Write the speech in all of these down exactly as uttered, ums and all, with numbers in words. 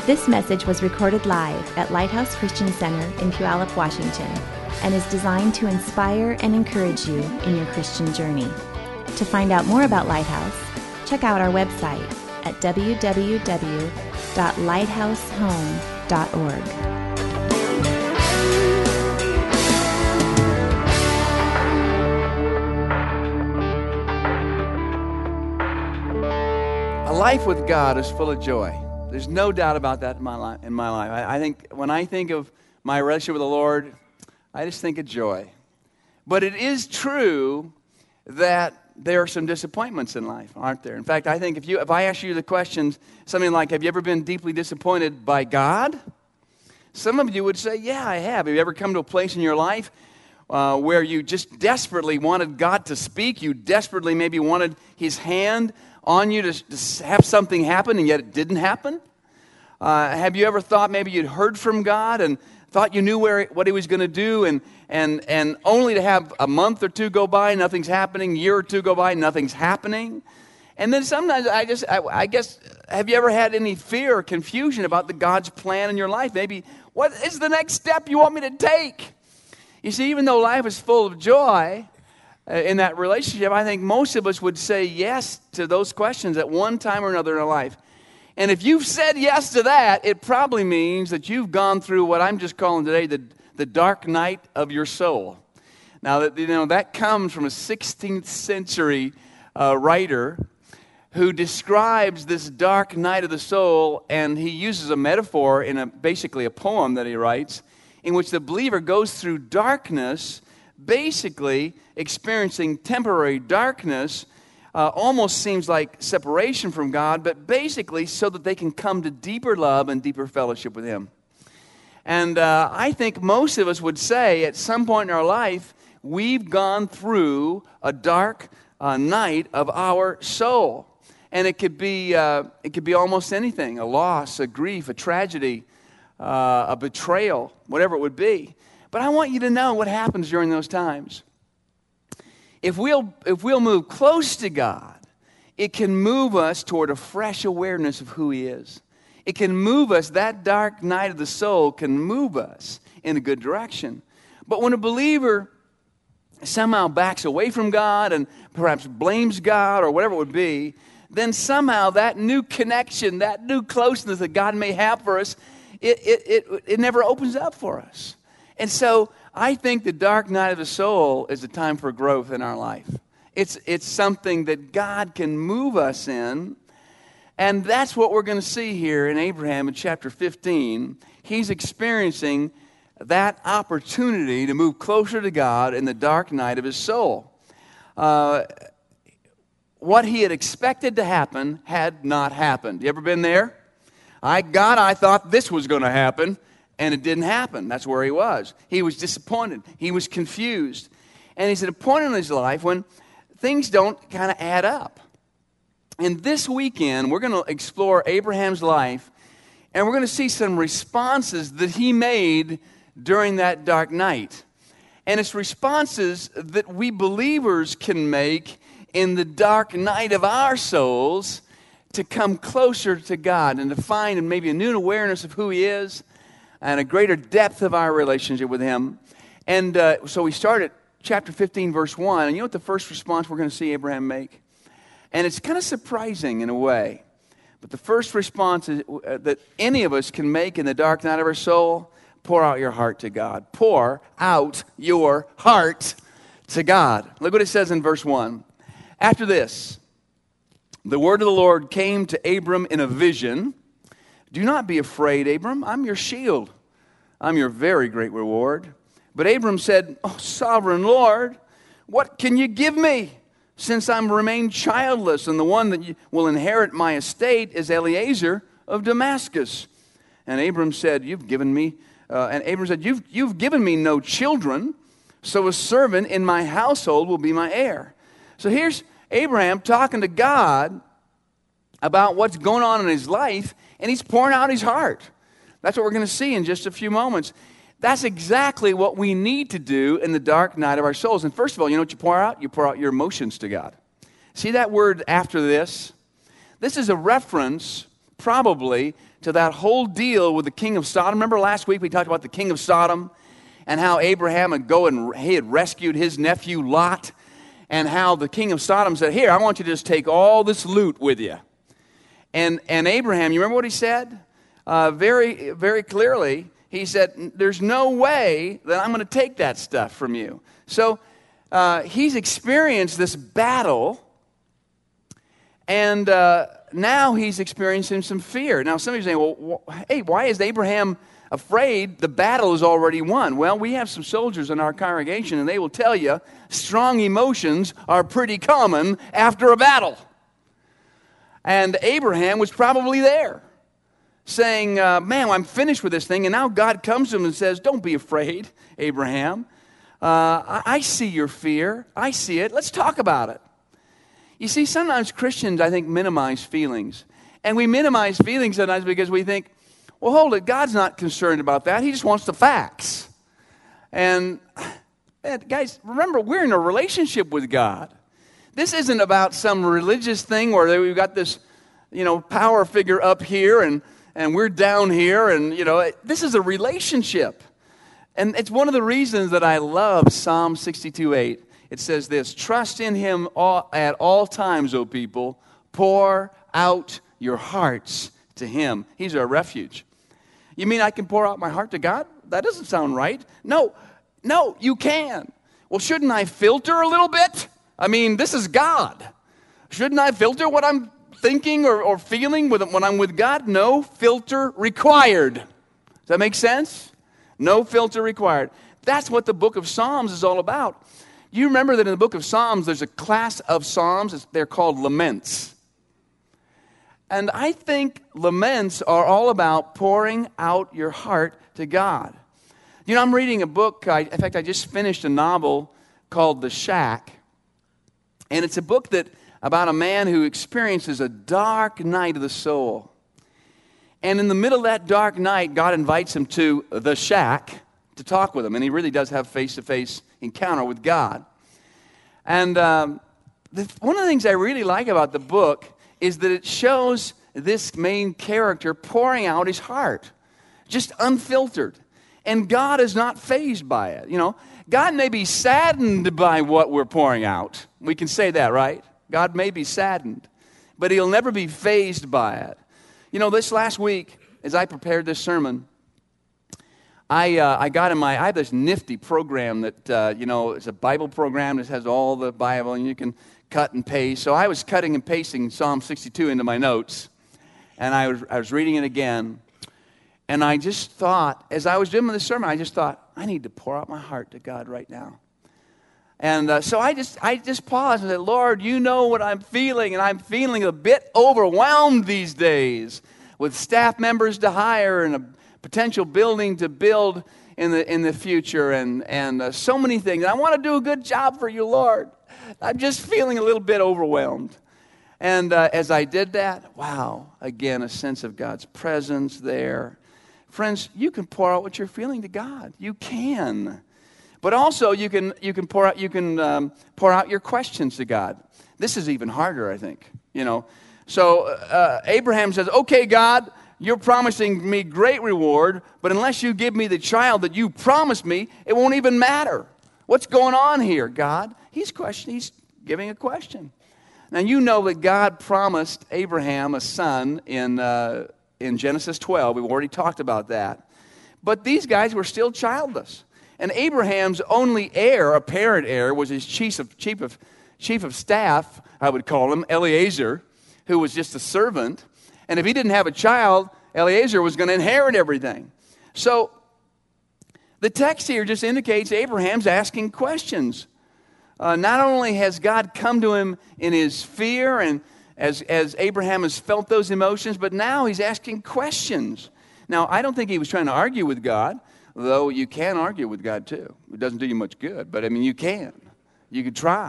This message was recorded live at Lighthouse Christian Center in Puyallup, Washington, and is designed to inspire and encourage you in your Christian journey. To find out more about Lighthouse, check out our website at w w w dot lighthouse home dot org. A life with God is full of joy. There's no doubt about that in my life. In my life, I, I think when I think of my relationship with the Lord, I just think of joy. But it is true that there are some disappointments in life, aren't there? In fact, I think if you if I ask you the question, something like, "Have you ever been deeply disappointed by God?" Some of you would say, "Yeah, I have." Have you ever come to a place in your life uh, where you just desperately wanted God to speak? You desperately maybe wanted His hand on you to, to have something happen, and yet it didn't happen? Uh, have you ever thought maybe you'd heard from God and thought you knew where what He was going to do, and and and only to have a month or two go by, nothing's happening, a year or two go by, nothing's happening? And then sometimes I just, I, I guess, have you ever had any fear or confusion about the God's plan in your life? Maybe, what is the next step you want me to take? You see, even though life is full of joy, in that relationship, I think most of us would say yes to those questions at one time or another in our life. And if you've said yes to that, it probably means that you've gone through what I'm just calling today the, the dark night of your soul. Now, that you know that comes from a sixteenth century uh, writer who describes this dark night of the soul, and he uses a metaphor in a basically a poem that he writes, in which the believer goes through darkness, basically experiencing temporary darkness, uh, almost seems like separation from God, but basically so that they can come to deeper love and deeper fellowship with Him. And uh, I think most of us would say at some point in our life, we've gone through a dark uh, night of our soul. And it could be uh, it could be almost anything, a loss, a grief, a tragedy, uh, a betrayal, whatever it would be. But I want you to know what happens during those times. If we'll, if we'll move close to God, it can move us toward a fresh awareness of who He is. It can move us, that dark night of the soul can move us in a good direction. But when a believer somehow backs away from God and perhaps blames God or whatever it would be, then somehow that new connection, that new closeness that God may have for us, it, it, it, it never opens up for us. And so I think the dark night of the soul is a time for growth in our life. It's it's something that God can move us in, and that's what we're going to see here in Abraham in chapter fifteen. He's experiencing that opportunity to move closer to God in the dark night of his soul. Uh, what he had expected to happen had not happened. You ever been there? I God, I thought this was going to happen. And it didn't happen. That's where he was. He was disappointed. He was confused. And he's at a point in his life when things don't kind of add up. And this weekend, we're going to explore Abraham's life, and we're going to see some responses that he made during that dark night. And it's responses that we believers can make in the dark night of our souls to come closer to God and to find maybe a new awareness of who He is, and a greater depth of our relationship with Him. And uh, so we start at chapter fifteen, verse one. And you know what the first response we're going to see Abraham make? And it's kind of surprising in a way. But the first response is, uh, that any of us can make in the dark night of our soul, pour out your heart to God. Pour out your heart to God. Look what it says in verse one. After this, the word of the Lord came to Abram in a vision. Do not be afraid, Abram. I'm your shield. I'm your very great reward. But Abram said, Oh, sovereign Lord, what can you give me, since I'm remained childless, and the one that will inherit my estate is Eliezer of Damascus? And Abram said, You've given me, uh, and Abram said, You've you've given me no children, so a servant in my household will be my heir. So here's Abraham talking to God about what's going on in his life, and he's pouring out his heart. That's what we're going to see in just a few moments. That's exactly what we need to do in the dark night of our souls. And first of all, you know what you pour out? You pour out your emotions to God. See that word after this? This is a reference probably to that whole deal with the king of Sodom. Remember last week we talked about the king of Sodom and how Abraham had go and he had rescued his nephew Lot, and how the king of Sodom said, here, I want you to just take all this loot with you. And, and Abraham, you remember what he said? Uh, very, very clearly, he said, there's no way that I'm going to take that stuff from you. So uh, he's experienced this battle, and uh, now he's experiencing some fear. Now, some of you are saying, well, wh- hey, why is Abraham afraid? The battle is already won. Well, we have some soldiers in our congregation, and they will tell you strong emotions are pretty common after a battle. And Abraham was probably there, saying, uh, man, I'm finished with this thing. And now God comes to him and says, don't be afraid, Abraham. Uh, I, I see your fear. I see it. Let's talk about it. You see, sometimes Christians, I think, minimize feelings. And we minimize feelings sometimes because we think, well, hold it, God's not concerned about that. He just wants the facts. And, and guys, remember, we're in a relationship with God. This isn't about some religious thing where we've got this, you know, power figure up here and, and we're down here. And, you know, this is a relationship. And it's one of the reasons that I love Psalm sixty-two eight. It says this, trust in him all, at all times, O people. Pour out your hearts to him. He's our refuge. You mean I can pour out my heart to God? That doesn't sound right. No, no, you can. Well, shouldn't I filter a little bit? I mean, this is God. Shouldn't I filter what I'm thinking or, or feeling with, when I'm with God? No filter required. Does that make sense? No filter required. That's what the book of Psalms is all about. You remember that in the book of Psalms, there's a class of Psalms. They're called laments. And I think laments are all about pouring out your heart to God. You know, I'm reading a book. I, in fact, I just finished a novel called The Shack. And it's a book that about a man who experiences a dark night of the soul. And in the middle of that dark night, God invites him to the shack to talk with him. And he really does have face-to-face encounter with God. And um, the, one of the things I really like about the book is that it shows this main character pouring out his heart, just unfiltered. And God is not fazed by it. You know, God may be saddened by what we're pouring out. We can say that, right? God may be saddened, but he'll never be fazed by it. You know, this last week, as I prepared this sermon, I uh, I got in my, I have this nifty program that, uh, you know, it's a Bible program that has all the Bible, and you can cut and paste. So I was cutting and pasting Psalm sixty-two into my notes, and I was I was reading it again, and I just thought, as I was doing this sermon, I just thought, I need to pour out my heart to God right now. And uh, so I just I just paused and said, Lord, you know what I'm feeling, and I'm feeling a bit overwhelmed these days with staff members to hire and a potential building to build in the in the future, and, and uh, so many things. I want to do a good job for you, Lord. I'm just feeling a little bit overwhelmed. And uh, as I did that, wow, again, a sense of God's presence there. Friends, you can pour out what you're feeling to God. You can. But also you can you can pour out you can um, pour out your questions to God. This is even harder, I think. You know, so uh, Abraham says, "Okay, God, you're promising me great reward, but unless you give me the child that you promised me, it won't even matter. What's going on here, God?" He's questioning. He's giving a question. Now you know that God promised Abraham a son in uh, in Genesis twelve. We've already talked about that. But these guys were still childless. And Abraham's only heir, apparent heir, was his chief of, chief of, chief of staff, I would call him, Eliezer, who was just a servant. And if he didn't have a child, Eliezer was going to inherit everything. So the text here just indicates Abraham's asking questions. Uh, not only has God come to him in his fear and as, as Abraham has felt those emotions, but now he's asking questions. Now, I don't think he was trying to argue with God. Though you can argue with God too. It doesn't do you much good, but I mean, you can. You could try.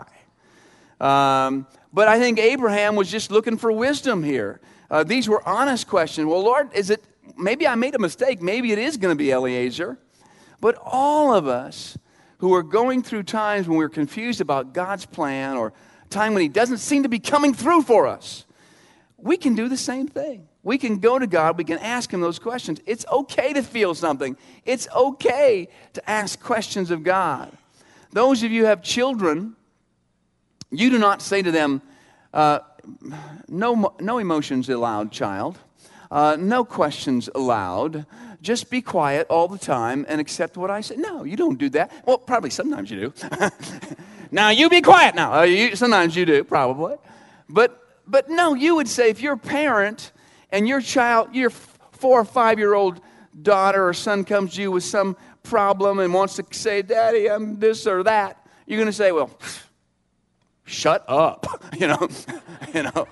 Um, but I think Abraham was just looking for wisdom here. Uh, these were honest questions. Well, Lord, is it, maybe I made a mistake. Maybe it is going to be Eliezer. But all of us who are going through times when we're confused about God's plan or a time when he doesn't seem to be coming through for us, we can do the same thing. We can go to God. We can ask Him those questions. It's okay to feel something. It's okay to ask questions of God. Those of you who have children, you do not say to them, uh, no, no emotions allowed, child. Uh, no questions allowed. Just be quiet all the time and accept what I say. No, you don't do that. Well, probably sometimes you do. Now, you be quiet now. Uh, you, sometimes you do, probably. But but no, you would say if you're a parent and your child, your four or five-year-old daughter or son comes to you with some problem and wants to say, Daddy, I'm this or that, you're going to say, well, shut up, you know, you know.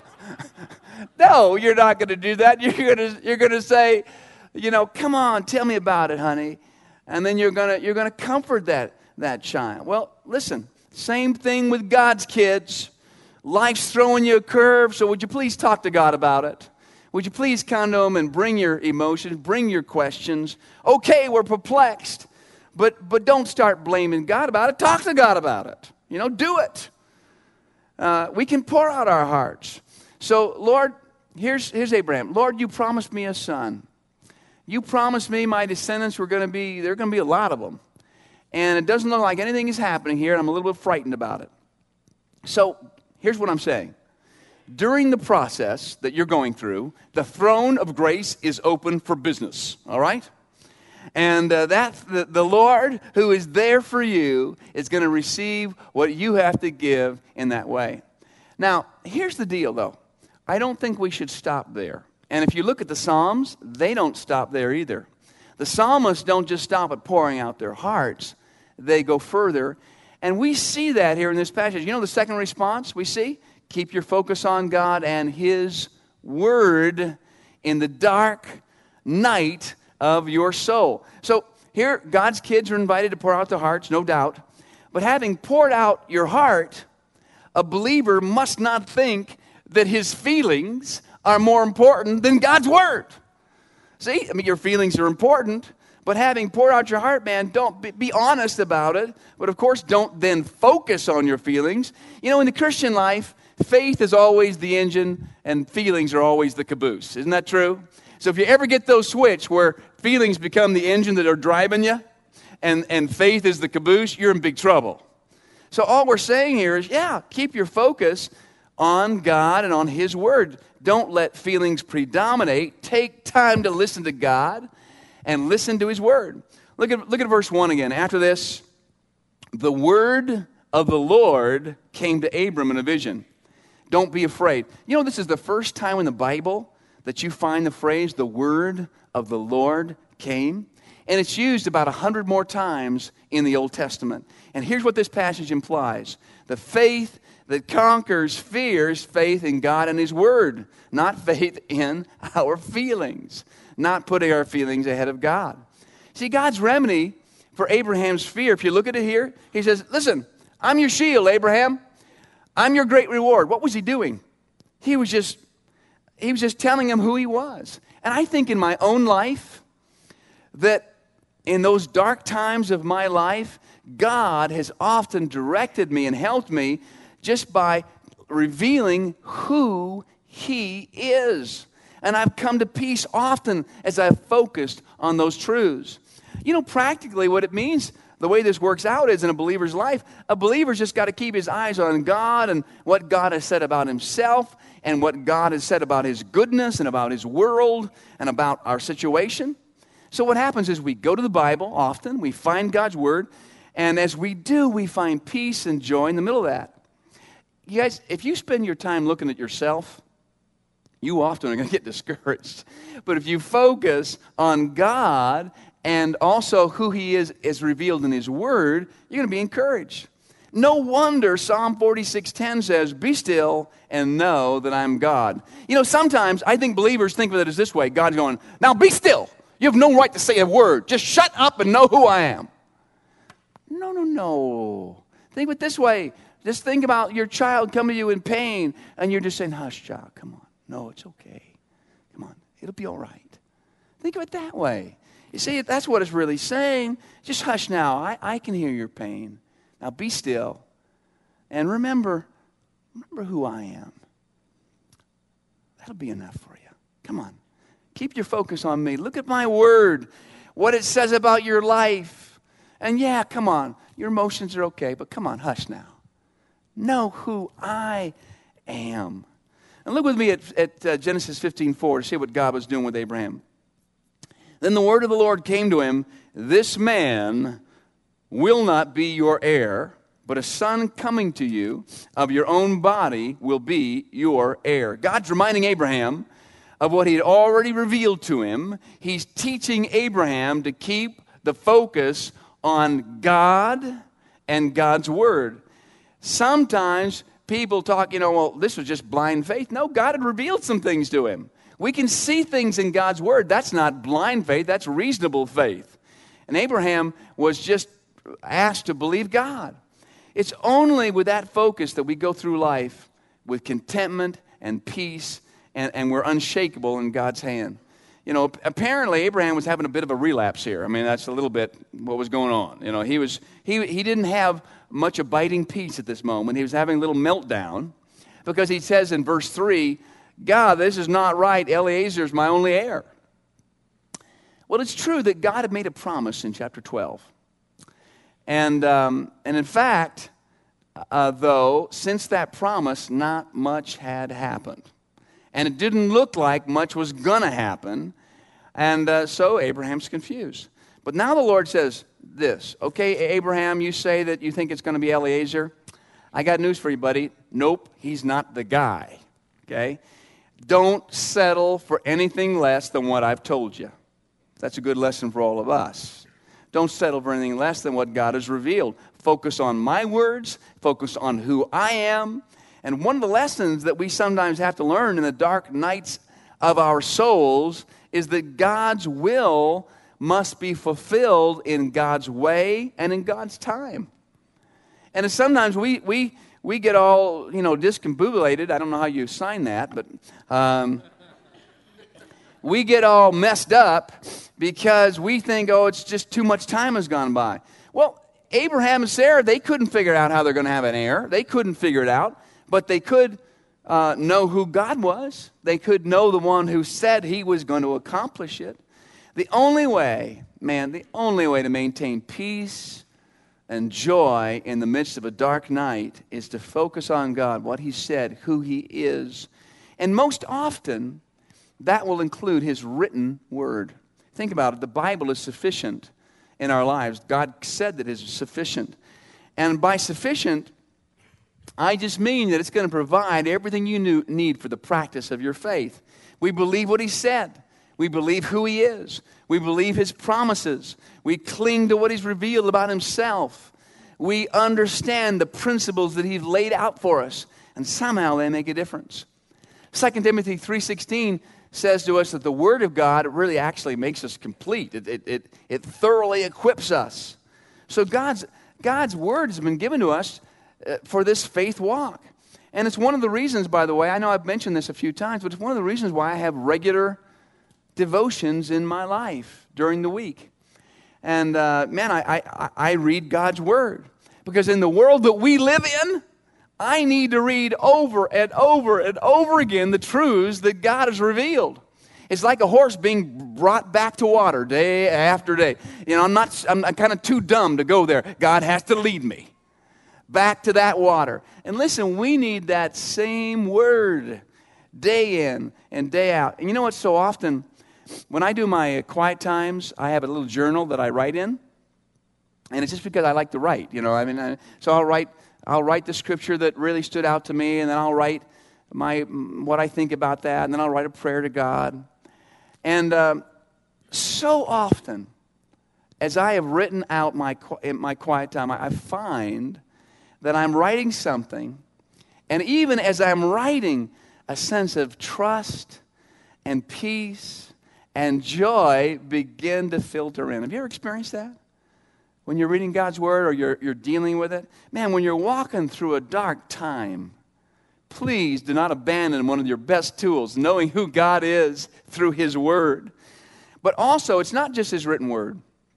No, you're not going to do that. You're going to you're going to say, you know, come on, tell me about it, honey. And then you're going to you're going to comfort that that child. Well, listen, same thing with God's kids. Life's throwing you a curve, so would you please talk to God about it? Would you please come to Him and bring your emotions, bring your questions? Okay, we're perplexed, but but don't start blaming God about it. Talk to God about it. You know, do it. Uh, we can pour out our hearts. So, Lord, here's, here's Abraham. Lord, you promised me a son. You promised me my descendants were going to be, there are going to be a lot of them. And it doesn't look like anything is happening here, and I'm a little bit frightened about it. So, here's what I'm saying. During the process that you're going through, the throne of grace is open for business, all right? And uh, that's the, the Lord who is there for you is going to receive what you have to give in that way. Now, here's the deal, though. I don't think we should stop there. And if you look at the Psalms, they don't stop there either. The psalmists don't just stop at pouring out their hearts. They go further. And we see that here in this passage. You know the second response we see? Keep your focus on God and His Word in the dark night of your soul. So here, God's kids are invited to pour out their hearts, no doubt. But having poured out your heart, a believer must not think that his feelings are more important than God's Word. See, I mean, your feelings are important, but having poured out your heart, man, don't be, be honest about it. But of course, don't then focus on your feelings. You know, in the Christian life, faith is always the engine and feelings are always the caboose. Isn't that true? So if you ever get those switch where feelings become the engine that are driving you and, and faith is the caboose, you're in big trouble. So all we're saying here is, yeah, keep your focus on God and on His Word. Don't let feelings predominate. Take time to listen to God and listen to His Word. Look at, look at verse one again. After this, the word of the Lord came to Abram in a vision. Don't be afraid. You know, this is the first time in the Bible that you find the phrase, the word of the Lord came. And it's used about a hundred more times in the Old Testament. And here's what this passage implies. The faith that conquers fear is faith in God and His Word, not faith in our feelings, not putting our feelings ahead of God. See, God's remedy for Abraham's fear, if you look at it here, He says, listen, I'm your shield, Abraham. I'm your great reward. What was He doing? He was just, he was just telling him who He was. And I think in my own life that in those dark times of my life, God has often directed me and helped me just by revealing who He is. And I've come to peace often as I've focused on those truths. You know, practically what it means, the way this works out is in a believer's life, a believer's just got to keep his eyes on God and what God has said about Himself and what God has said about His goodness and about His world and about our situation. So what happens is we go to the Bible often, we find God's Word, and as we do, we find peace and joy in the middle of that. You guys, if you spend your time looking at yourself, you often are going to get discouraged. But if you focus on God and also who He is as revealed in His Word, you're going to be encouraged. No wonder Psalm forty-six ten says, be still and know that I'm God. You know, sometimes I think believers think of it as this way. God's going, now be still. You have no right to say a word. Just shut up and know who I am. No, no, no. Think of it this way. Just think about your child coming to you in pain, and you're just saying, hush, child, come on. No, it's okay. Come on. It'll be all right. Think of it that way. You see, that's what it's really saying. Just hush now. I, I can hear your pain. Now be still. And remember, remember who I am. That'll be enough for you. Come on. Keep your focus on me. Look at my word, what it says about your life. And yeah, come on. Your emotions are okay, but come on, hush now. Know who I am. And look with me at, at uh, Genesis fifteen four to see what God was doing with Abraham. Then the word of the Lord came to him, this man will not be your heir, but a son coming to you of your own body will be your heir. God's reminding Abraham of what he had already revealed to him. He's teaching Abraham to keep the focus on God and God's word. Sometimes people talk, you know, well, this was just blind faith. No, God had revealed some things to him. We can see things in God's word. That's not blind faith. That's reasonable faith. And Abraham was just asked to believe God. It's only with that focus that we go through life with contentment and peace, and, and we're unshakable in God's hand. You know, apparently Abraham was having a bit of a relapse here. I mean, that's a little bit what was going on. You know, he was he he didn't have much abiding peace at this moment. He was having a little meltdown because he says in verse three, God, this is not right. Eliezer is my only heir. Well, it's true that God had made a promise in chapter twelve. And, um, and in fact, uh, though, since that promise, not much had happened. And it didn't look like much was going to happen. And uh, so Abraham's confused. But now the Lord says this, okay, Abraham, you say that you think it's going to be Eliezer. I got news for you, buddy. Nope, he's not the guy, okay? Don't settle for anything less than what I've told you. That's a good lesson for all of us. Don't settle for anything less than what God has revealed. Focus on my words. Focus on who I am. And one of the lessons that we sometimes have to learn in the dark nights of our souls is that God's will must be fulfilled in God's way and in God's time. And sometimes we we we get all, you know, discombobulated. I don't know how you sign that, but um, we get all messed up because we think, oh, it's just too much time has gone by. Well, Abraham and Sarah, they couldn't figure out how they're going to have an heir. They couldn't figure it out, but they could uh, know who God was. They could know the one who said he was going to accomplish it. The only way, man, the only way to maintain peace and joy in the midst of a dark night is to focus on God, what he said, who he is. And most often, that will include his written word. Think about it. The Bible is sufficient in our lives. God said that it is sufficient. And by sufficient, I just mean that it's going to provide everything you need for the practice of your faith. We believe what he said. We believe who he is. We believe his promises. We cling to what he's revealed about himself. We understand the principles that he's laid out for us. And somehow they make a difference. Second Timothy three sixteen says to us that the Word of God really actually makes us complete. It, it, it, it thoroughly equips us. So God's, God's Word has been given to us uh, for this faith walk. And it's one of the reasons, by the way, I know I've mentioned this a few times, but it's one of the reasons why I have regular devotions in my life during the week. And uh, man, I, I, I read God's Word. Because in the world that we live in, I need to read over and over and over again the truths that God has revealed. It's like a horse being brought back to water day after day. You know, I'm not, I'm kind of too dumb to go there. God has to lead me back to that water. And listen, we need that same word day in and day out. And you know what, so often when I do my quiet times, I have a little journal that I write in. And it's just because I like to write, you know. I mean, I, so I'll write I'll write the scripture that really stood out to me, and then I'll write my what I think about that, and then I'll write a prayer to God. And um, so often, as I have written out my in my quiet time, I, I find that I'm writing something, and even as I'm writing, a sense of trust and peace and joy begin to filter in. Have you ever experienced that? When you're reading God's Word or you're, you're dealing with it? Man, when you're walking through a dark time, please do not abandon one of your best tools, knowing who God is through his Word. But also, it's not just his written Word.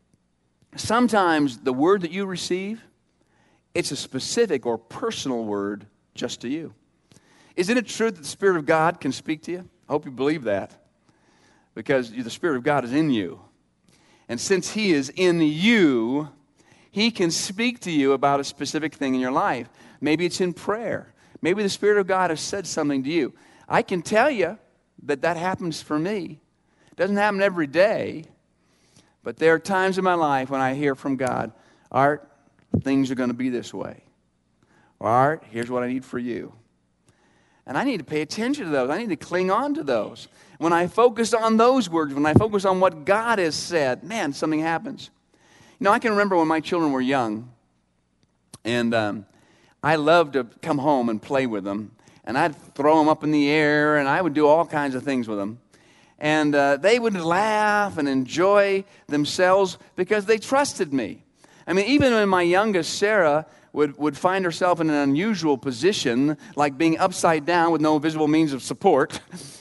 Sometimes the word that you receive, it's a specific or personal word just to you. Isn't it true that the Spirit of God can speak to you? I hope you believe that, because the Spirit of God is in you. And since He is in you, He can speak to you about a specific thing in your life. Maybe it's in prayer. Maybe the Spirit of God has said something to you. I can tell you that that happens for me. It doesn't happen every day, but there are times in my life when I hear from God, Art, things are going to be this way. Or, Art, here's what I need for you. And I need to pay attention to those. I need to cling on to those. When I focus on those words, when I focus on what God has said, man, something happens. You know, I can remember when my children were young, and um, I loved to come home and play with them. And I'd throw them up in the air, and I would do all kinds of things with them. And uh, they would laugh and enjoy themselves because they trusted me. I mean, even when my youngest, Sarah, would, would find herself in an unusual position, like being upside down with no visible means of support,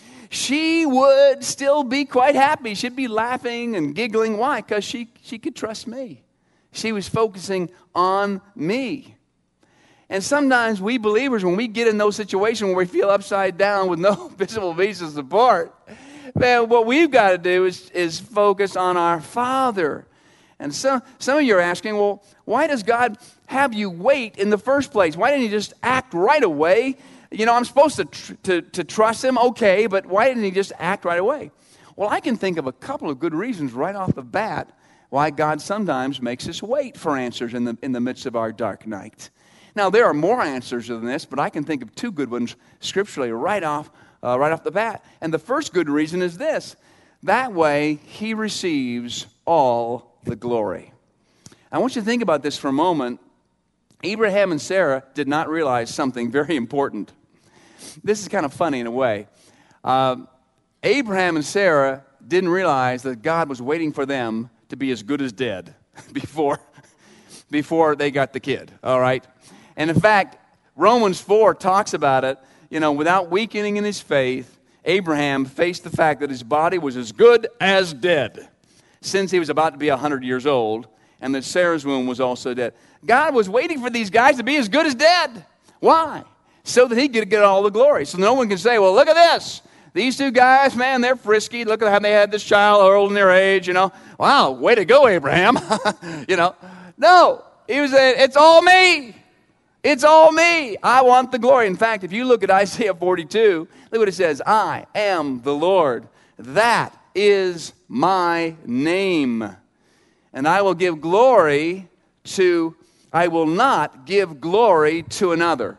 she would still be quite happy. She'd be laughing and giggling. Why? Because she, she could trust me. She was focusing on me. And sometimes we believers, when we get in those situations where we feel upside down with no visible means of support, man, what we've got to do is, is focus on our Father. And some, some of you are asking, well, why does God have you wait in the first place? Why didn't He just act right away? You know, I'm supposed to, tr- to, to trust Him, okay, but why didn't He just act right away? Well, I can think of a couple of good reasons right off the bat why God sometimes makes us wait for answers in the, in the midst of our dark night. Now, there are more answers than this, but I can think of two good ones scripturally right off, uh, right off the bat. And the first good reason is this. That way, He receives all the glory. I want you to think about this for a moment. Abraham and Sarah did not realize something very important. This is kind of funny in a way. Uh, Abraham and Sarah didn't realize that God was waiting for them to be as good as dead before, before they got the kid, all right? And in fact, Romans four talks about it. You know, without weakening in his faith, Abraham faced the fact that his body was as good as dead, since he was about to be one hundred years old, and that Sarah's womb was also dead. God was waiting for these guys to be as good as dead. Why? So that He could get all the glory. So no one can say, well, look at this. These two guys, man, they're frisky. Look at how they had this child early in their age, you know. Wow, way to go, Abraham. you know. No, he was saying, it's all me. It's all me. I want the glory. In fact, if you look at Isaiah forty-two, look what it says. I am the Lord. That is my name. And I will give glory to, I will not give glory to another.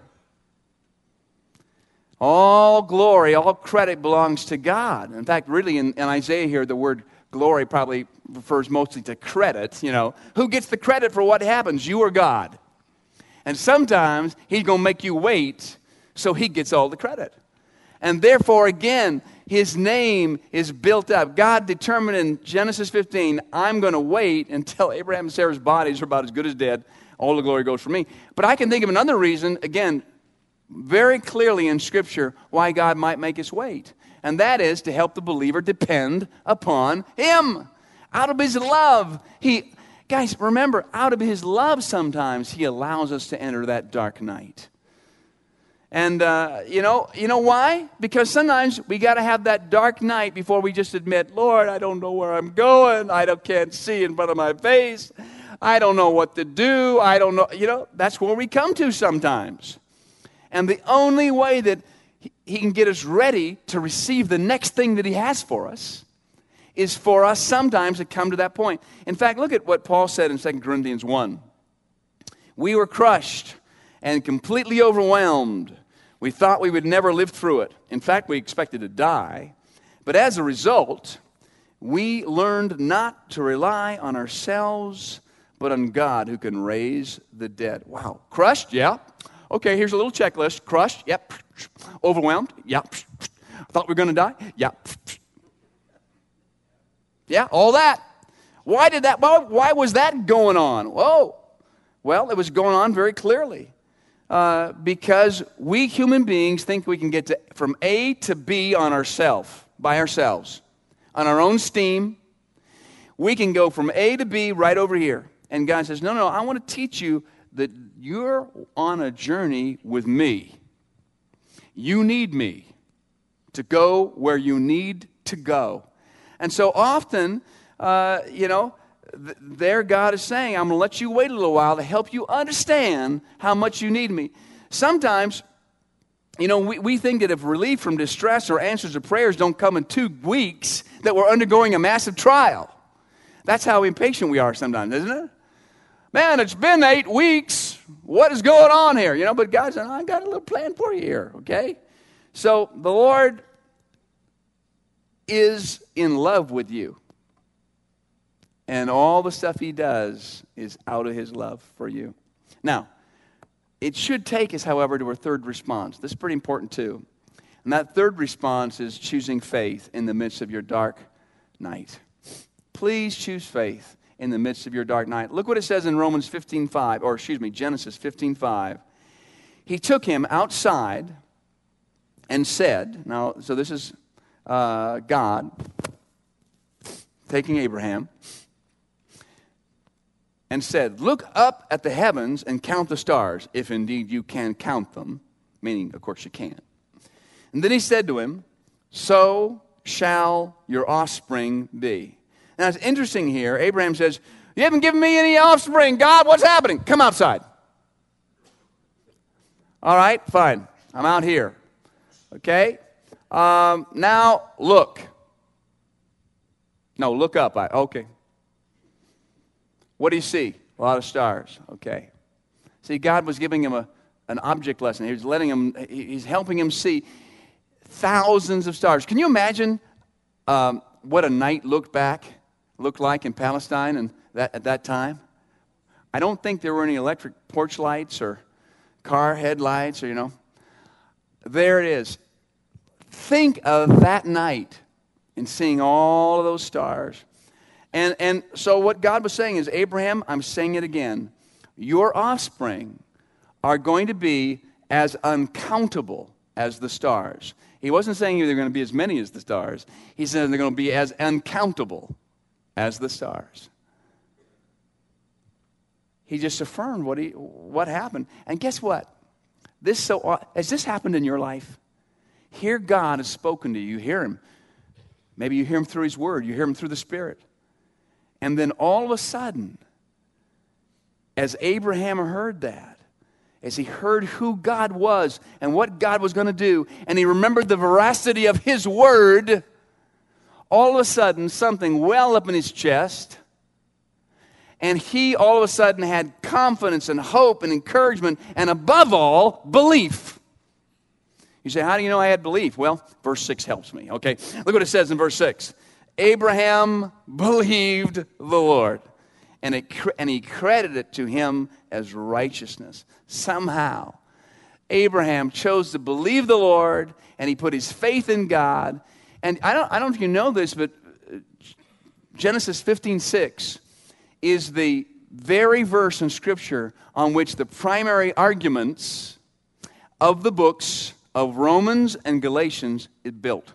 All glory, all credit belongs to God. In fact, really in, in Isaiah here, the word glory probably refers mostly to credit. You know, who gets the credit for what happens? You or God? And sometimes He's going to make you wait so He gets all the credit. And therefore, again, His name is built up. God determined in Genesis fifteen, I'm going to wait until Abraham and Sarah's bodies are about as good as dead. All the glory goes for me. But I can think of another reason, again, very clearly in Scripture, why God might make us wait. And that is to help the believer depend upon Him. Out of His love, He... Guys, remember, out of His love sometimes He allows us to enter that dark night. And, uh, you know, you know why? Because sometimes we got to have that dark night before we just admit, Lord, I don't know where I'm going. I don't, can't see in front of my face. I don't know what to do. I don't know. You know, that's where we come to sometimes. And the only way that he, he can get us ready to receive the next thing that He has for us is for us sometimes to come to that point. In fact, look at what Paul said in Second Corinthians one. We were crushed and completely overwhelmed. We thought we would never live through it. In fact, we expected to die. But as a result, we learned not to rely on ourselves, but on God who can raise the dead. Wow. Crushed? Yeah. Okay, here's a little checklist. Crushed? Yep. Overwhelmed? Yep. Thought we were going to die? Yep. Yeah, all that. Why did that, why, why was that going on? Whoa. Well, it was going on very clearly. Uh, because we human beings think we can get to, from A to B on ourselves, by ourselves, on our own steam. We can go from A to B right over here. And God says, no, no, I want to teach you that you're on a journey with me. You need me to go where you need to go. And so often, uh, you know, th- there God is saying, I'm going to let you wait a little while to help you understand how much you need me. Sometimes, you know, we, we think that if relief from distress or answers to prayers don't come in two weeks, that we're undergoing a massive trial. That's how impatient we are sometimes, isn't it? Man, it's been eight weeks. What is going on here? You know, but God said, I got a little plan for you here, okay? So the Lord is in love with you. And all the stuff he does is out of his love for you. Now, it should take us, however, to our third response. This is pretty important too. And that third response is choosing faith in the midst of your dark night. Please choose faith in the midst of your dark night. Look what it says in Romans fifteen five, or excuse me, Genesis fifteen five. He took him outside and said, now, so this is uh, God taking Abraham, and said, look up at the heavens and count the stars, if indeed you can count them, meaning, of course, you can. And then he said to him, so shall your offspring be. Now, it's interesting here. Abraham says, you haven't given me any offspring. God, what's happening? Come outside. All right, fine. I'm out here. Okay? Um, now, look. No, look up. I, okay. What do you see? A lot of stars. Okay. See, God was giving him a, an object lesson. He was letting him, he's helping him see thousands of stars. Can you imagine um, what a night looked back, looked like in Palestine and that, at that time? I don't think there were any electric porch lights or car headlights or, you know. There it is. Think of that night and seeing all of those stars. And, and so what God was saying is, Abraham, I'm saying it again, your offspring are going to be as uncountable as the stars. He wasn't saying they're going to be as many as the stars. He said they're going to be as uncountable as the stars. He just affirmed what he what happened. And guess what? This so has this happened in your life? Here God has spoken to you. You hear him. Maybe you hear him through his word. You hear him through the Spirit. And then all of a sudden, as Abraham heard that, as he heard who God was and what God was going to do, and he remembered the veracity of his word, all of a sudden something welled up in his chest, and he all of a sudden had confidence and hope and encouragement, and above all, belief. You say, how do you know I had belief? Well, verse six helps me, okay? Look what it says in verse six. Abraham believed the Lord, and, it, and he credited it to him as righteousness. Somehow, Abraham chose to believe the Lord, and he put his faith in God. And I don't, I don't know if you know this, but Genesis fifteen six is the very verse in Scripture on which the primary arguments of the books of Romans and Galatians is built.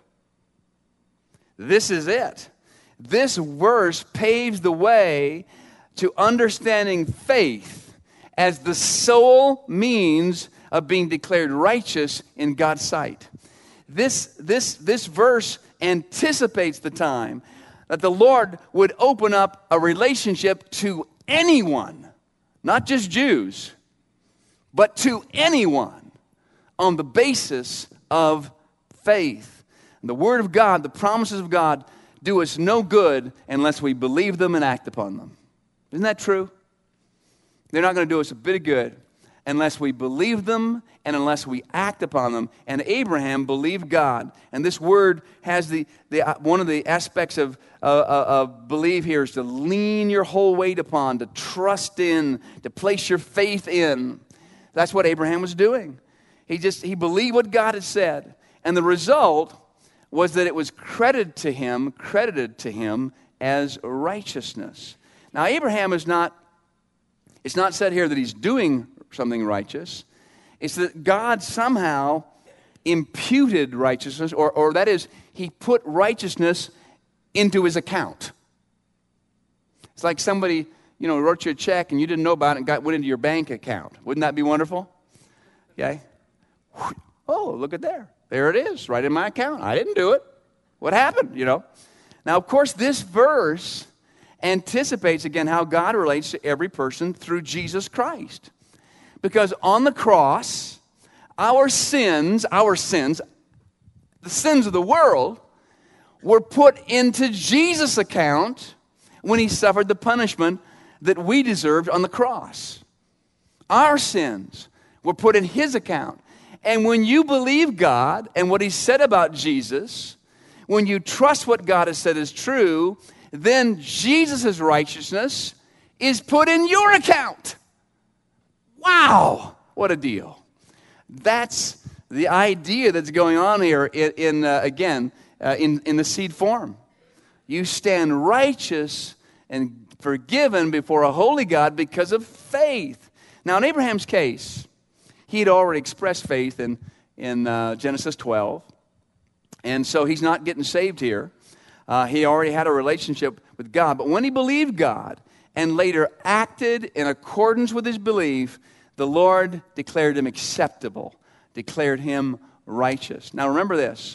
This is it. This verse paves the way to understanding faith as the sole means of being declared righteous in God's sight. This, this, this verse anticipates the time that the Lord would open up a relationship to anyone, not just Jews, but to anyone on the basis of faith. And the Word of God, the promises of God, do us no good unless we believe them and act upon them. Isn't that true? They're not going to do us a bit of good unless we believe them and unless we act upon them. And Abraham believed God. And this word has the, the one of the aspects of, uh, of believe here is to lean your whole weight upon, to trust in, to place your faith in. That's what Abraham was doing. He just, he believed what God had said. And the result was that it was credited to him, credited to him as righteousness. Now, Abraham is not, it's not said here that he's doing something righteous. It's that God somehow imputed righteousness, or, or that is, he put righteousness into his account. It's like somebody, you know, wrote you a check and you didn't know about it and got went into your bank account. Wouldn't that be wonderful? Okay. Oh, look at there. There it is, right in my account. I didn't do it. What happened, you know? Now, of course, this verse anticipates, again, how God relates to every person through Jesus Christ. Because on the cross, our sins, our sins, the sins of the world, were put into Jesus' account when he suffered the punishment that we deserved on the cross. Our sins were put in his account. And when you believe God and what he said about Jesus, when you trust what God has said is true, then Jesus' righteousness is put in your account. Wow, what a deal. That's the idea that's going on here in, in uh, again, uh, in, in the seed form. You stand righteous and forgiven before a holy God because of faith. Now, in Abraham's case, he had already expressed faith in, in uh, Genesis twelve. And so he's not getting saved here. Uh, he already had a relationship with God. But when he believed God and later acted in accordance with his belief, the Lord declared him acceptable, declared him righteous. Now remember this.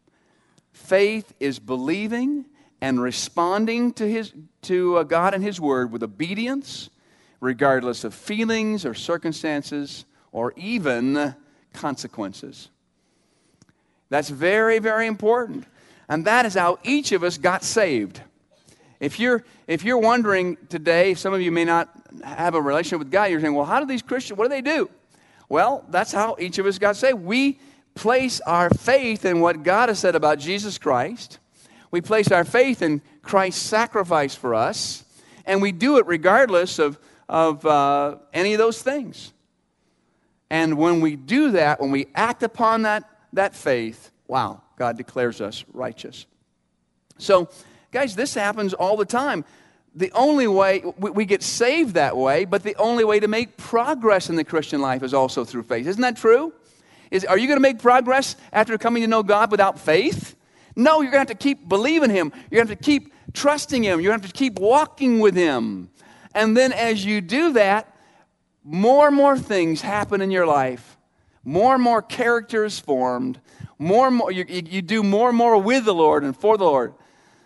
Faith is believing and responding to his to uh, God and his word with obedience, regardless of feelings or circumstances or even consequences. That's very, very important. And that is how each of us got saved. If you're if you're wondering today, some of you may not have a relationship with God, you're saying, well, how do these Christians, what do they do? Well, that's how each of us got saved. We place our faith in what God has said about Jesus Christ. We place our faith in Christ's sacrifice for us. And we do it regardless of, of uh, any of those things. And when we do that, when we act upon that, that faith, wow, God declares us righteous. So, guys, this happens all the time. The only way, we, we get saved that way, but the only way to make progress in the Christian life is also through faith. Isn't that true? Is, are you going to make progress after coming to know God without faith? No, you're going to have to keep believing him. You're going to have to keep trusting him. You're going to have to keep walking with him. And then as you do that, more and more things happen in your life. More and more character is formed. More and more, you, you do more and more with the Lord and for the Lord.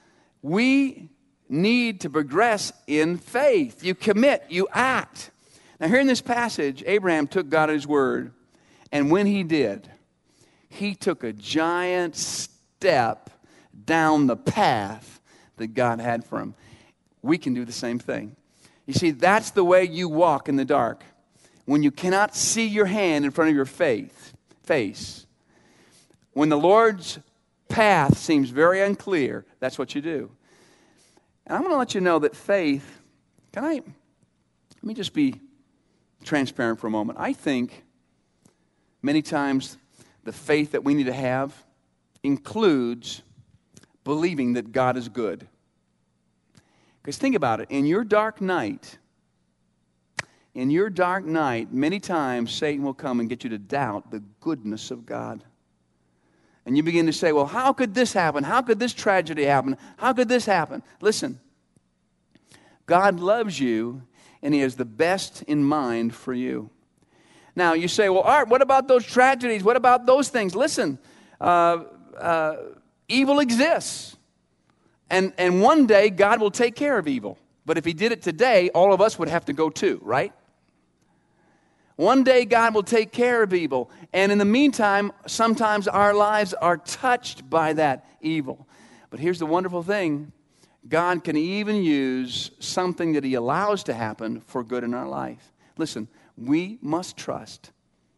We need to progress in faith. You commit, you act. Now here in this passage, Abraham took God at his word. And when he did, he took a giant step down the path that God had for him. We can do the same thing. You see, that's the way you walk in the dark. When you cannot see your hand in front of your faith, face. When the Lord's path seems very unclear, that's what you do. And I'm going to let you know that faith, can I, let me just be transparent for a moment. I think many times the faith that we need to have includes believing that God is good. Because think about it, in your dark night, in your dark night, many times Satan will come and get you to doubt the goodness of God. And you begin to say, well, how could this happen? How could this tragedy happen? How could this happen? Listen, God loves you, and he has the best in mind for you. Now, you say, well, Art, what about those tragedies? What about those things? Listen, uh, uh, evil exists. And, and one day, God will take care of evil. But if he did it today, all of us would have to go too, right? One day, God will take care of evil. And in the meantime, sometimes our lives are touched by that evil. But here's the wonderful thing. God can even use something that he allows to happen for good in our life. Listen, we must trust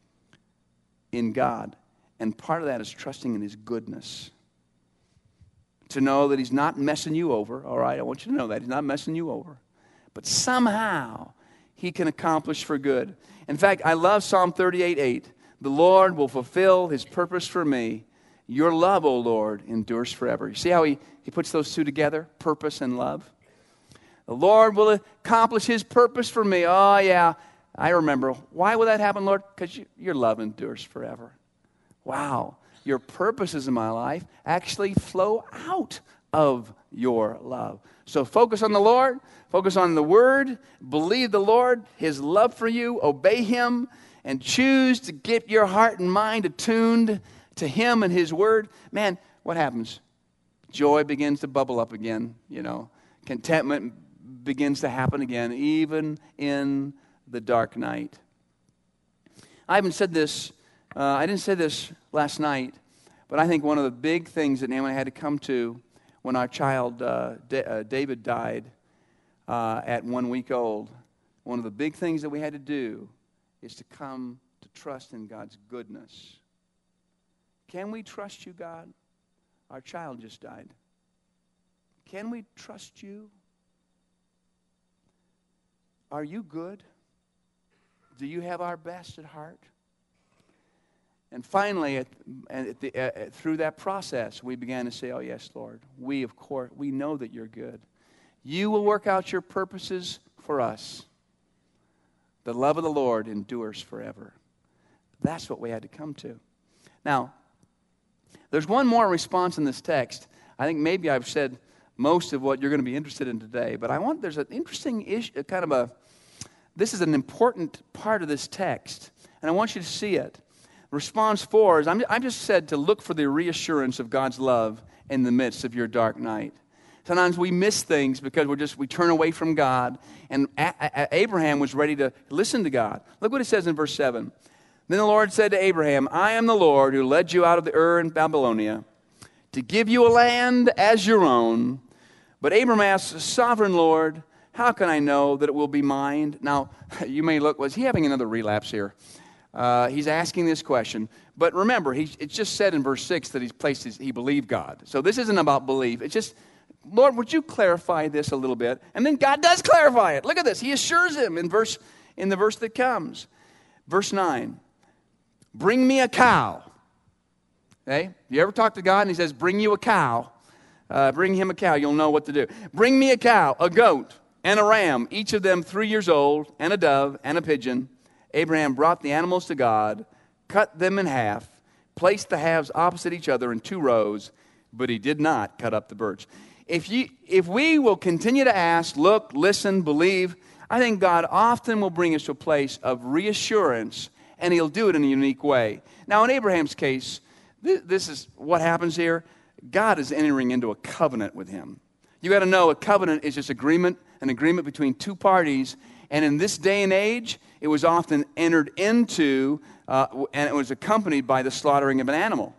in God. And part of that is trusting in his goodness. To know that he's not messing you over, all right? I want you to know that. He's not messing you over. But somehow, he can accomplish for good. In fact, I love Psalm thirty-eight eight. The Lord will fulfill his purpose for me. Your love, O Lord, endures forever. You see how he, he puts those two together? Purpose and love. The Lord will accomplish his purpose for me. Oh, yeah, I remember. Why will that happen, Lord? Because you, your love endures forever. Wow. Your purposes in my life actually flow out of your love. So focus on the Lord. Focus on the Word. Believe the Lord, his love for you. Obey him. And choose to get your heart and mind attuned to Him and His Word, man, what happens? Joy begins to bubble up again, you know. Contentment begins to happen again, even in the dark night. I haven't said this, uh, I didn't say this last night, but I think one of the big things that Naomi had to come to when our child uh, D- uh, David died uh, at one week old, one of the big things that we had to do is to come to trust in God's goodness. Can we trust you, God? Our child just died. Can we trust you? Are you good? Do you have our best at heart? And finally, at, at the, uh, through that process, we began to say, oh, yes, Lord, we, of course, we know that you're good. You will work out your purposes for us. The love of the Lord endures forever. That's what we had to come to. Now, there's one more response in this text. I think maybe I've said most of what you're going to be interested in today, but I want, there's an interesting issue, kind of a, this is an important part of this text, and I want you to see it. Response four is, I'm, I'm just said to look for the reassurance of God's love in the midst of your dark night. Sometimes we miss things because we're just, we turn away from God, and a- a- Abraham was ready to listen to God. Look what it says in verse seven. Then the Lord said to Abraham, I am the Lord who led you out of the Ur in Babylonia to give you a land as your own. But Abraham asked, Sovereign Lord, how can I know that it will be mine? Now, you may look, was he having another relapse here? Uh, he's asking this question. But remember, he, it's just said in verse six that he's placed his, he believed God. So this isn't about belief. It's just, Lord, would you clarify this a little bit? And then God does clarify it. Look at this. He assures him in verse in the verse that comes. Verse nine. Bring me a cow. Okay? You ever talk to God and he says, bring you a cow? Uh, bring him a cow. You'll know what to do. Bring me a cow, a goat, and a ram, each of them three years old, and a dove, and a pigeon. Abraham brought the animals to God, cut them in half, placed the halves opposite each other in two rows, but he did not cut up the birds. If you, if we will continue to ask, look, listen, believe, I think God often will bring us to a place of reassurance, and he'll do it in a unique way. Now, in Abraham's case, th- this is what happens here. God is entering into a covenant with him. You got to know a covenant is just agreement, an agreement between two parties. And in this day and age, it was often entered into, uh, and it was accompanied by the slaughtering of an animal.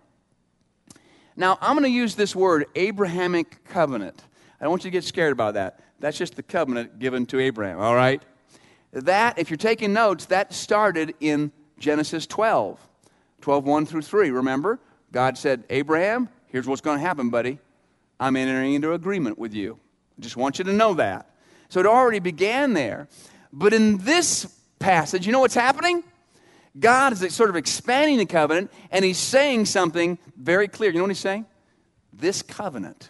Now, I'm going to use this word, Abrahamic covenant. I don't want you to get scared about that. That's just the covenant given to Abraham, all right? That, if you're taking notes, that started in Genesis twelve. twelve, one through three, remember? God said, Abraham, here's what's going to happen, buddy. I'm entering into agreement with you. I just want you to know that. So it already began there. But in this passage, you know what's happening? God is sort of expanding the covenant, and he's saying something very clear. You know what he's saying? This covenant,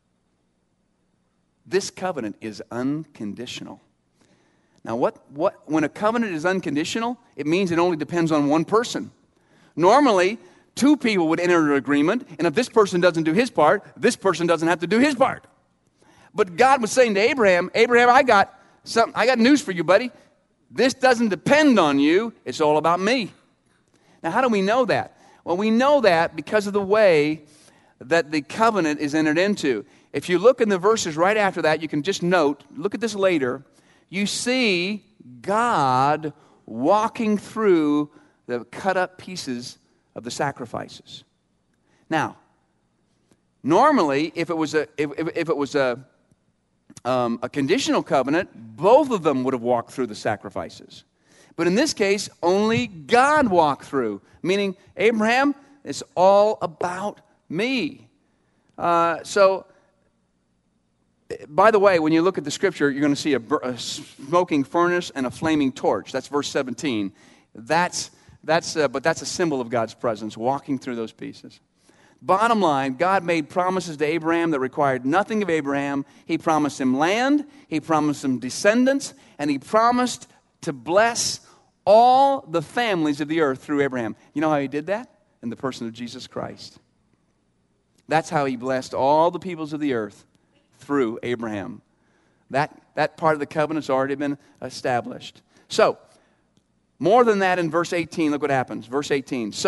this covenant is unconditional. Now, what, what, when a covenant is unconditional, it means it only depends on one person. Normally, two people would enter an agreement, and if this person doesn't do his part, this person doesn't have to do his part. But God was saying to Abraham, Abraham, I got something, I got news for you, buddy. This doesn't depend on you. It's all about me. Now, how do we know that? Well, we know that because of the way that the covenant is entered into. If you look in the verses right after that, you can just note, look at this later, you see God walking through the cut up pieces of the sacrifices. Now, normally, if it was a if, if, if it was a um, a conditional covenant, both of them would have walked through the sacrifices. But in this case, only God walked through, meaning Abraham, it's all about me. Uh, so, by the way, when you look at the scripture, you're going to see a, a smoking furnace and a flaming torch. That's verse seventeen. That's that's uh, but that's a symbol of God's presence walking through those pieces. Bottom line, God made promises to Abraham that required nothing of Abraham. He promised him land, he promised him descendants, and he promised to bless all the families of the earth through Abraham. You know how he did that? In the person of Jesus Christ. That's how he blessed all the peoples of the earth, through Abraham. That, that part of the covenant's already been established. So, more than that in verse eighteen, look what happens. Verse eighteen. So,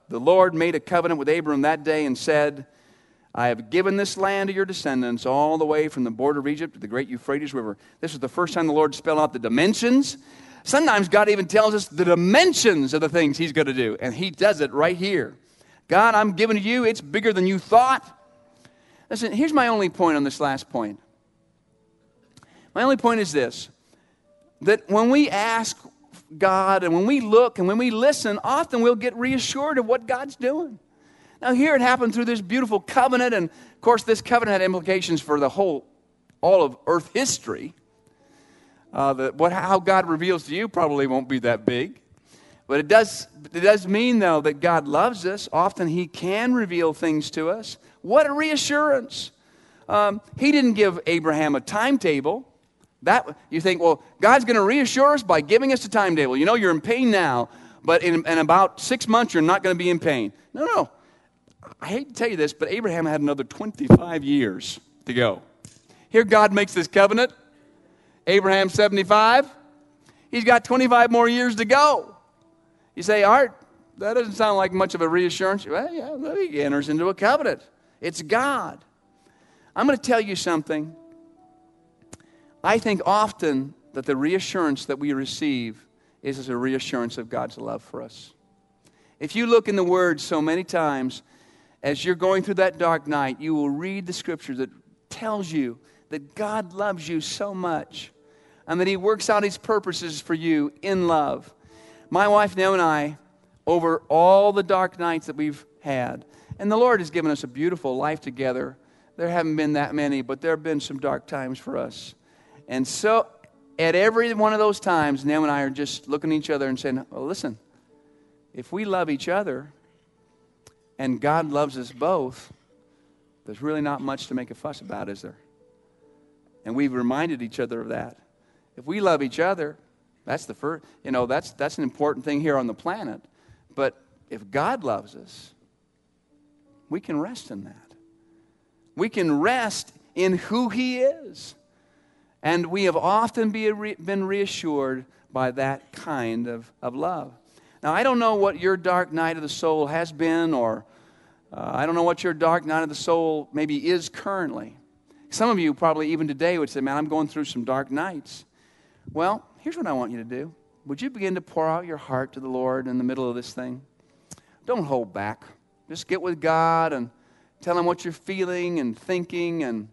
the Lord made a covenant with Abram that day and said, I have given this land to your descendants all the way from the border of Egypt to the great Euphrates River. This was the first time the Lord spelled out the dimensions. Sometimes God even tells us the dimensions of the things he's going to do, and he does it right here. God, I'm giving to you. It's bigger than you thought. Listen, here's my only point on this last point. My only point is this, that when we ask God and when we look and when we listen, often we'll get reassured of what God's doing. Now here it happened through this beautiful covenant, and of course this covenant had implications for the whole, all of earth history. Uh, the, what, how God reveals to you probably won't be that big. But it does, it does mean, though, that God loves us. Often he can reveal things to us. What a reassurance. Um, he didn't give Abraham a timetable. That you think, well, God's going to reassure us by giving us a timetable. You know, you're in pain now, but in, in about six months, you're not going to be in pain. No, no. I hate to tell you this, but Abraham had another twenty-five years to go. Here God makes this covenant. Abraham, seventy-five. He's got twenty-five more years to go. You say, Art, that doesn't sound like much of a reassurance. Well, yeah, he enters into a covenant. It's God. I'm going to tell you something. I think often that the reassurance that we receive is as a reassurance of God's love for us. If you look in the Word so many times, as you're going through that dark night, you will read the Scripture that tells you that God loves you so much and that he works out his purposes for you in love. My wife, Naomi, and I, over all the dark nights that we've had, and the Lord has given us a beautiful life together. There haven't been that many, but there have been some dark times for us. And so at every one of those times, Naomi and I are just looking at each other and saying, well, listen, if we love each other and God loves us both, there's really not much to make a fuss about, is there? And we've reminded each other of that. If we love each other, that's the first, you know, that's that's an important thing here on the planet. But if God loves us, we can rest in that. We can rest in who he is. And we have often be re, been reassured by that kind of, of love. Now, I don't know what your dark night of the soul has been, or uh, I don't know what your dark night of the soul maybe is currently. Some of you probably even today would say, man, I'm going through some dark nights. Well, here's what I want you to do. Would you begin to pour out your heart to the Lord in the middle of this thing? Don't hold back. Just get with God and tell him what you're feeling and thinking. And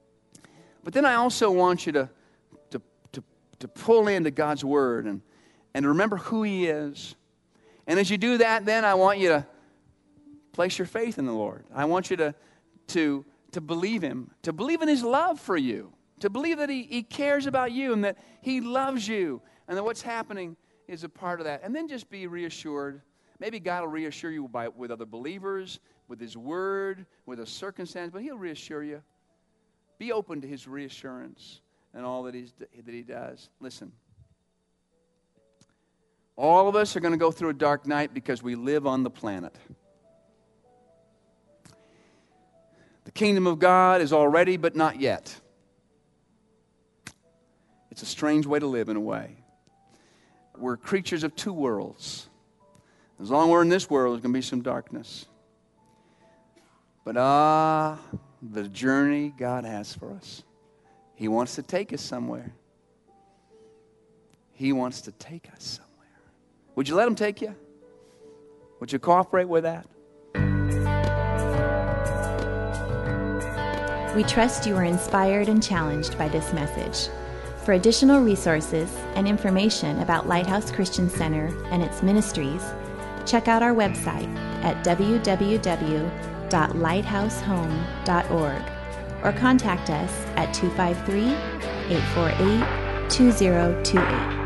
But then I also want you to, to, to, to pull into God's Word and, and remember who he is. And as you do that, then I want you to place your faith in the Lord. I want you to, to, to believe him, to believe in his love for you, to believe that he, he cares about you and that he loves you and that what's happening is a part of that. And then just be reassured. Maybe God will reassure you by, with other believers, with his word, with a circumstance, but he'll reassure you. Be open to his reassurance and all that, he's, that he does. Listen, all of us are going to go through a dark night because we live on the planet. The kingdom of God is already, but not yet. It's a strange way to live in a way. We're creatures of two worlds. As long as we're in this world, there's going to be some darkness. But ah, the journey God has for us. He wants to take us somewhere. He wants to take us somewhere. Would you let him take you? Would you cooperate with that? We trust you are inspired and challenged by this message. For additional resources and information about Lighthouse Christian Center and its ministries, check out our website at w w w dot lighthouse home dot org or contact us at two five three, eight four eight, two zero two eight.